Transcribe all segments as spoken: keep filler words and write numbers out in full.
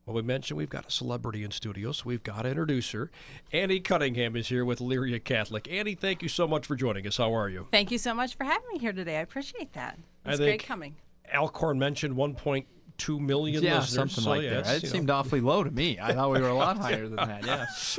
Well, we mentioned we've got a celebrity in studio, so we've got to introduce her. Annie Cunningham is here with Elyria Catholic. Annie, thank you so much for joining us. How are you? Thank you so much for having me here today. I appreciate that. It's I think great coming. Alcorn mentioned one point two million yeah, listeners. something so like yeah, that. It you seemed know. awfully low to me. I thought we were a lot higher than that, yes.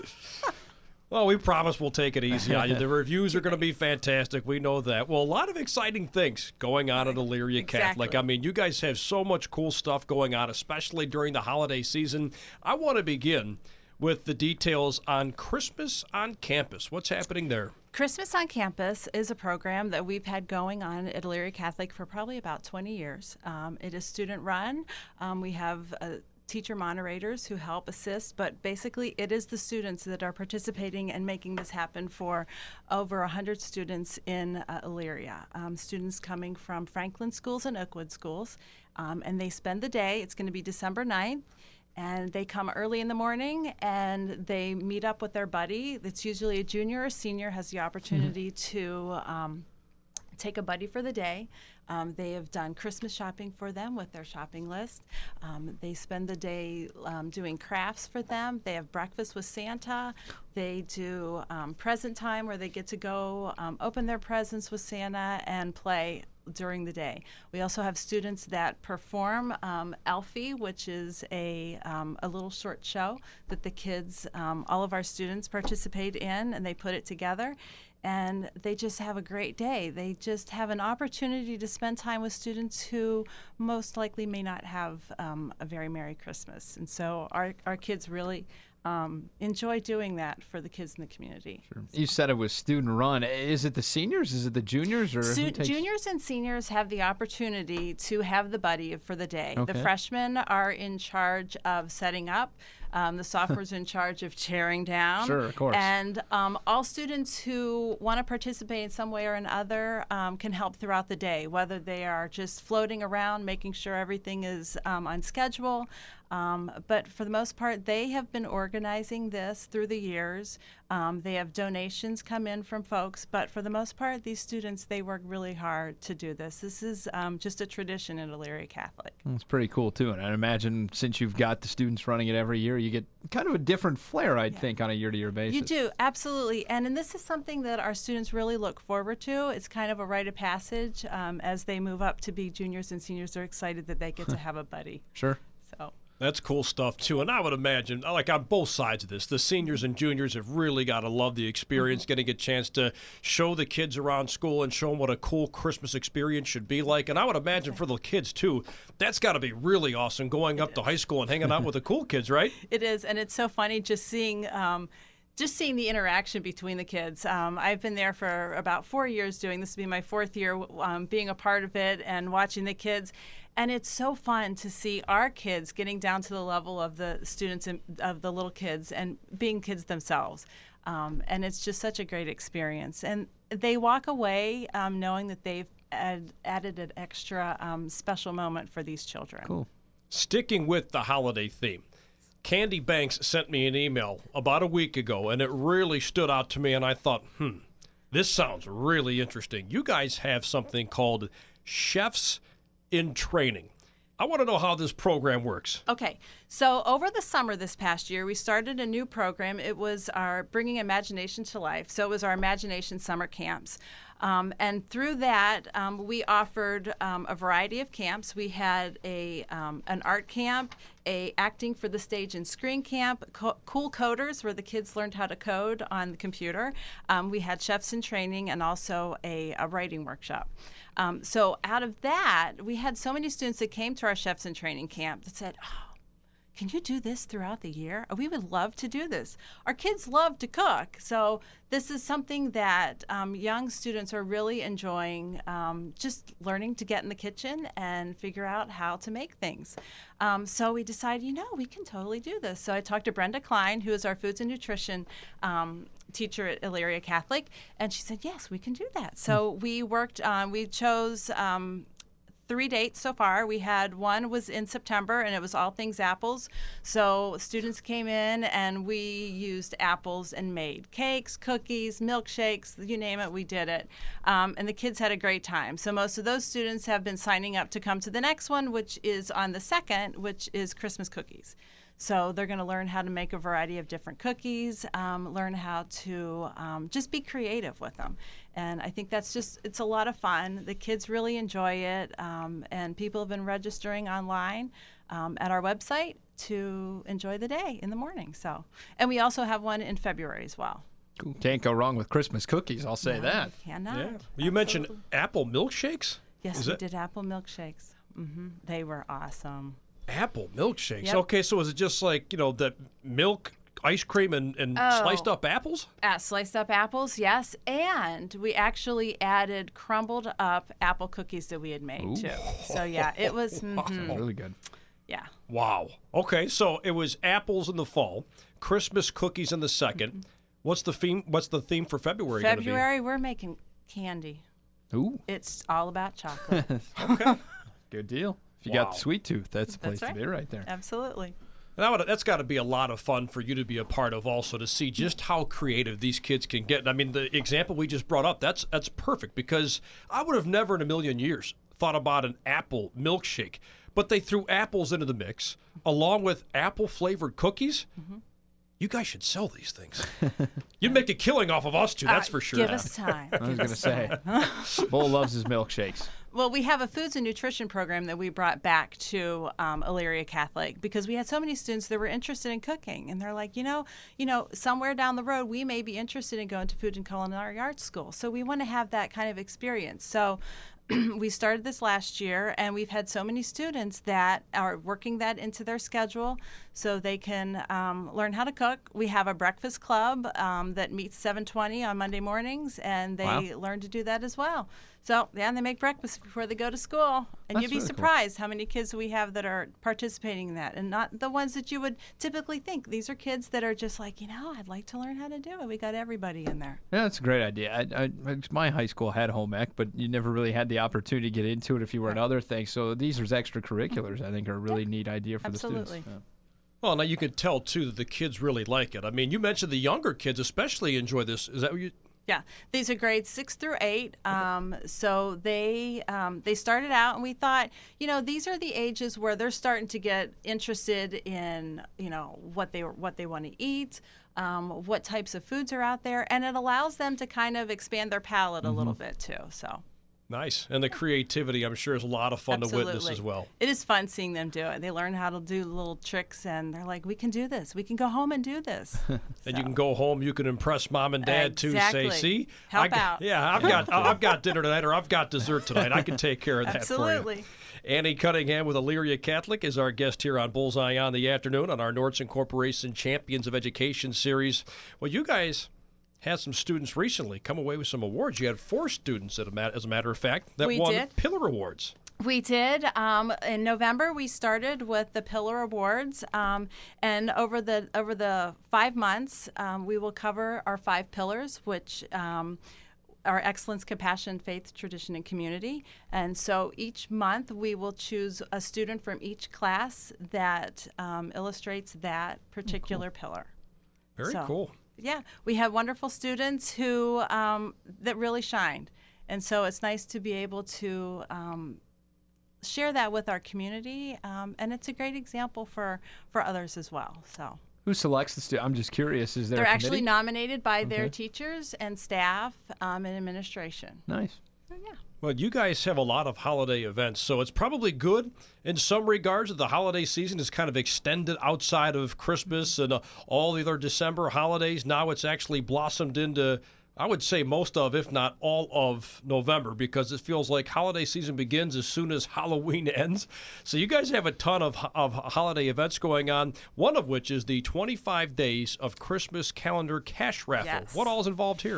Well, we promise we'll take it easy on you. The reviews are going to be fantastic. We know that. Well, a lot of exciting things going on at Elyria Exactly. Catholic. I mean, you guys have so much cool stuff going on, especially during the holiday season. I want to begin with the details on Christmas on Campus. What's happening there? Christmas on Campus is a program that we've had going on at Elyria Catholic for probably about twenty years. Um, it is student run. Um, we have a teacher moderators who help assist, but basically it is the students that are participating and making this happen for over one hundred students in uh, Elyria. Um, students coming from Franklin schools and Oakwood schools, um, and they spend the day. It's going to be December ninth. And they come early in the morning and they meet up with their buddy. It's usually a junior or senior has the opportunity mm-hmm. to um, take a buddy for the day. Um, they have done Christmas shopping for them with their shopping list. Um, they spend the day um, doing crafts for them. They have breakfast with Santa. They do um, present time where they get to go um, open their presents with Santa and play during the day. We also have students that perform um, Elfie, which is a, um, a little short show that the kids, um, all of our students participate in, and they put it together. And they just have a great day. They just have an opportunity to spend time with students who most likely may not have um, a very Merry Christmas. And so our, our kids really um, enjoy doing that for the kids in the community. Sure. You said it was student run. Is it the seniors? Is it the juniors? Or Su- who takes... Juniors and seniors have the opportunity to have the buddy for the day. Okay. The freshmen are in charge of setting up. Um, the sophomores are in charge of tearing down. Sure, of course. And um, all students who want to participate in some way or another um, can help throughout the day, whether they are just floating around, making sure everything is um, on schedule. Um, but for the most part, they have been organizing this through the years. Um, they have donations come in from folks, but for the most part, these students, they work really hard to do this. This is um, just a tradition at Elyria Catholic. It's pretty cool, too. And I imagine since you've got the students running it every year, you get kind of a different flair, I'd Yeah. think, on a year-to-year basis. You do, absolutely. And, and this is something that our students really look forward to. It's kind of a rite of passage. Um, as they move up to be juniors and seniors, they're excited that they get to have a buddy. Sure. So. That's cool stuff, too. And I would imagine, like on both sides of this, the seniors and juniors have really got to love the experience, mm-hmm. getting a chance to show the kids around school and show them what a cool Christmas experience should be like. And I would imagine for the kids, too, that's got to be really awesome going up to high school and hanging out with the cool kids, right? It is, and it's so funny just seeing um, just seeing the interaction between the kids. Um, I've been there for about four years doing this. Will be my fourth year um, being a part of it and watching the kids. And it's so fun to see our kids getting down to the level of the students, and, of the little kids, and being kids themselves. Um, and it's just such a great experience. And they walk away um, knowing that they've add, added an extra um, special moment for these children. Cool. Sticking with the holiday theme, Candy Banks sent me an email about a week ago, and it really stood out to me, and I thought, hmm, this sounds really interesting. You guys have something called Chefs in Training. I want to know how this program works. Okay, so over the summer this past year, we started a new program. It was our Bringing Imagination to Life. So it was our Imagination Summer Camps. Um, and through that, um, we offered um, a variety of camps. We had a um, an art camp, a acting for the stage and screen camp, co- cool coders where the kids learned how to code on the computer. Um, we had chefs in training and also a, a writing workshop. Um, so out of that, we had so many students that came to our chefs in training camp that said, oh, can you do this throughout the year? We would love to do this. Our kids love to cook, so this is something that um, young students are really enjoying, um, just learning to get in the kitchen and figure out how to make things. Um, so we decided, you know, we can totally do this. So I talked to Brenda Klein, who is our foods and nutrition um, teacher at Elyria Catholic, and she said, yes, we can do that. So we worked on, we chose um, three dates so far. We had one was in September, and it was all things apples. So students came in, and we used apples and made cakes, cookies, milkshakes, you name it, we did it. Um, and the kids had a great time. So most of those students have been signing up to come to the next one, which is on the second, which is Christmas cookies. So they're going to learn how to make a variety of different cookies, um, learn how to um, just be creative with them. And I think that's just, it's a lot of fun. The kids really enjoy it, um, and people have been registering online um, at our website to enjoy the day in the morning. So, and we also have one in February as well. Can't go wrong with Christmas cookies, I'll say No, that. Cannot. Yeah. You mentioned Absolutely. apple milkshakes? Yes, Is we it- did apple milkshakes. hmm They were awesome. Apple milkshakes. Yep. Okay, so is it just like, you know, that milk, ice cream, and, and Oh. sliced up apples? Uh, sliced up apples, yes, and we actually added crumbled up apple cookies that we had made Ooh. too. So yeah, it was. mhm, Really good. yeah. Wow. Okay, so it was apples in the fall, Christmas cookies in the second. Mm-hmm. What's the theme? What's the theme for February? gonna be? February, we're making candy. Ooh, It's all about chocolate. Okay. good deal. If you Wow. got the sweet tooth, that's the place That's to right. be right there. Absolutely. That would, that's got to be a lot of fun for you to be a part of also, to see just how creative these kids can get. I mean, the example we just brought up, that's that's perfect, because I would have never in a million years thought about an apple milkshake, but they threw apples into the mix along with apple flavored cookies. Mm-hmm. You guys should sell these things. You'd make a killing off of us two, that's Uh, for sure. Give us time. I was going to say, Bull loves his milkshakes. Well, we have a foods and nutrition program that we brought back to um, Elyria Catholic because we had so many students that were interested in cooking, and they're like, you know, you know, somewhere down the road we may be interested in going to food and culinary arts school. So we want to have that kind of experience. So we started this last year, and we've had so many students that are working that into their schedule so they can um, learn how to cook. We have a breakfast club um, that meets seven twenty on Monday mornings, and they Wow. learn to do that as well. So, yeah, and they make breakfast before they go to school. And That's you'd be really cool. surprised how many kids we have that are participating in that, and not the ones that you would typically think. These are kids that are just like, you know, I'd like to learn how to do it. We got everybody in there. Yeah, that's a great idea. I, I, my high school had home ec, but you never really had the opportunity to get into it if you were in other things. So these are extracurriculars. I think are a really neat idea for the Absolutely. students. Yeah. Well, now you can tell, too, that the kids really like it. I mean, you mentioned the younger kids especially enjoy this. Is that what you... Yeah, these are grades six through eight. Um, so they um, they started out, and we thought, you know, these are the ages where they're starting to get interested in, you know, what they what they want to eat, um, what types of foods are out there, and it allows them to kind of expand their palate a little bit too. So. Nice. And the creativity, I'm sure, is a lot of fun to witness Absolutely. as well. It is fun seeing them do it. They learn how to do little tricks, and they're like, we can do this. We can go home and do this. And you can go home, you can impress mom and dad too. Exactly. Say, see, Help I g- out. Yeah, I've got I've got dinner tonight, or I've got dessert tonight. I can take care of that for Absolutely. you. Annie Cunningham with Elyria Catholic is our guest here on Bullseye on the Afternoon on our Nordson Corporation Champions of Education series. Well, you guys had some students recently come away with some awards. You had four students, as a matter, as a matter of fact, that We won did. Pillar Awards. We did. Um, in November, we started with the Pillar Awards, um, and over the over the five months, um, we will cover our five pillars, which um, are excellence, compassion, faith, tradition, and community. And so each month, we will choose a student from each class that um, illustrates that particular pillar. Very So, cool. Yeah, we have wonderful students who um, that really shined, and so it's nice to be able to um, share that with our community, um, and it's a great example for for others as well. So Who selects the student? I'm just curious. Is there they're a actually committee? nominated by their Okay. teachers and staff um, and administration. Nice. So yeah. Well, you guys have a lot of holiday events, so it's probably good in some regards that the holiday season is kind of extended outside of Christmas and uh, all the other December holidays. Now it's actually blossomed into, I would say, most of, if not all of November, because it feels like holiday season begins as soon as Halloween ends. So you guys have a ton of, of holiday events going on, one of which is the twenty-five days of Christmas calendar cash raffle. Yes. What all is involved here?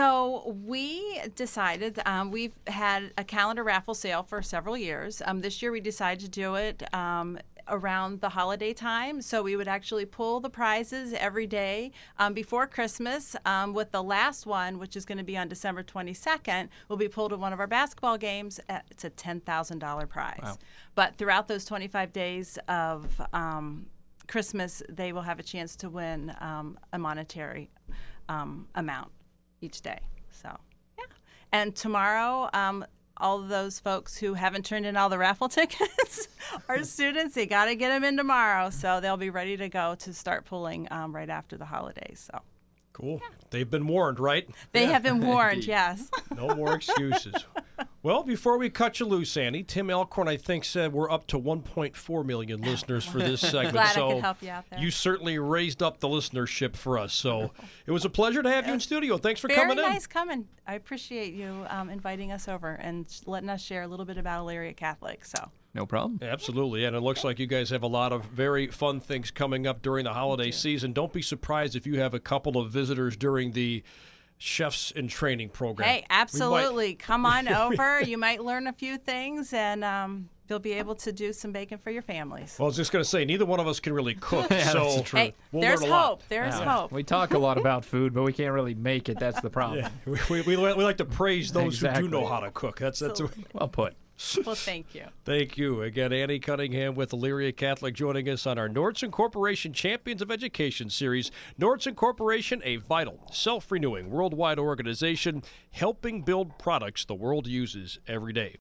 So we decided um, we've had a calendar raffle sale for several years. Um, this year we decided to do it um, around the holiday time. So we would actually pull the prizes every day um, before Christmas, um, with the last one, which is going to be on December twenty-second, will be pulled at one of our basketball games. At, it's a ten thousand dollars prize. Wow. But throughout those twenty-five days of um, Christmas, they will have a chance to win um, a monetary um, amount each day. So, yeah. And tomorrow, um, all of those folks who haven't turned in all the raffle tickets are students. They got to get them in tomorrow, so they'll be ready to go to start pulling um, right after the holidays. So. Cool. They've been warned, right? They have been warned, yes. No more excuses. Well, before we cut you loose, Annie, Tim Elkhorn, I think, said we're up to one point four million listeners for this segment. Glad so I could help you out there. You certainly raised up the listenership for us. So it was a pleasure to have you in studio. Thanks for Very coming in. Very nice coming. I appreciate you um, inviting us over and letting us share a little bit about Elyria Catholic. So. No problem. Absolutely, and it looks like you guys have a lot of very fun things coming up during the holiday season. Don't be surprised if you have a couple of visitors during the Chefs in Training program. Hey, absolutely. Might... Come on over. You might learn a few things, and um, you'll be able to do some baking for your families. Well, I was just going to say, neither one of us can really cook, yeah, so that's true. Hey, we'll there's learn a hope. lot. There's Yeah. hope. We talk a lot about food, but we can't really make it. That's the problem. Yeah. We, we, we like to praise those Exactly. who do know how to cook. That's that's. Well put. Well, thank you. Thank you. Again, Annie Cunningham with Elyria Catholic joining us on our Nordson Corporation Champions of Education series. Nordson Corporation, a vital, self-renewing worldwide organization helping build products the world uses every day.